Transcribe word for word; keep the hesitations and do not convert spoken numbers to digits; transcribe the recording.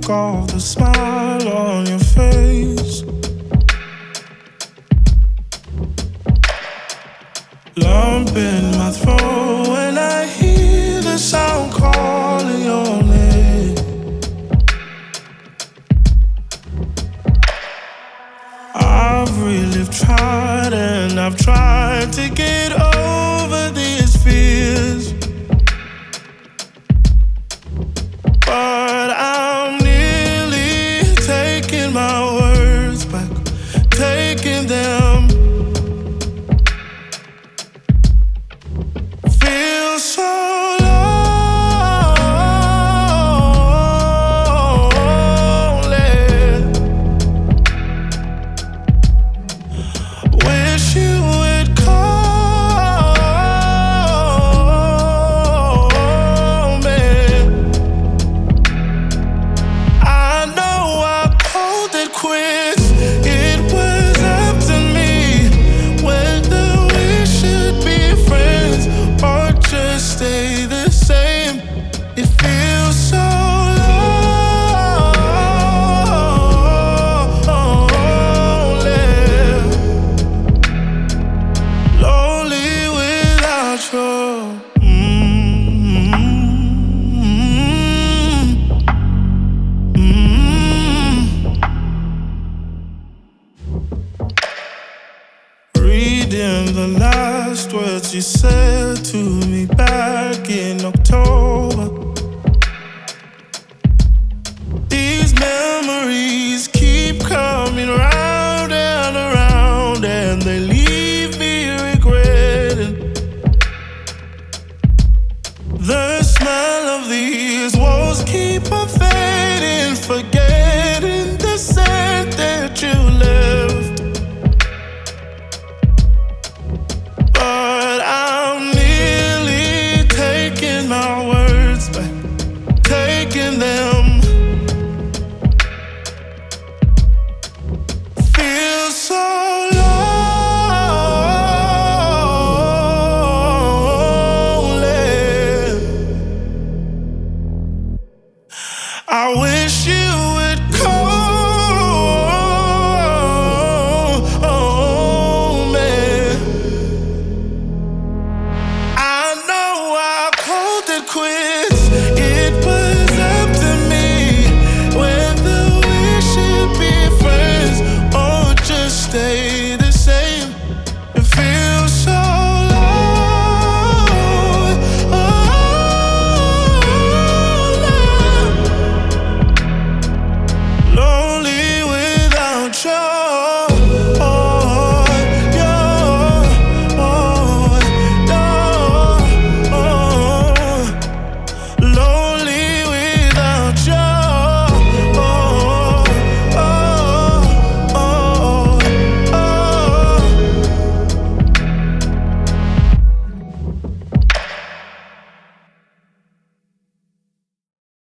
took off the smile on your face. Lump in my throat when I hear the sound calling your name. I've really tried and I've tried to get over these fears, but I'm nearly taking my words back, taking them. Feel so lonely. Wish you would call me. I know I called it quits. It was up to me whether we should be friends or just stay the same. It feels so lonely, lonely without you. Mm-hmm. Mm-hmm. Reading the last words you said to me back.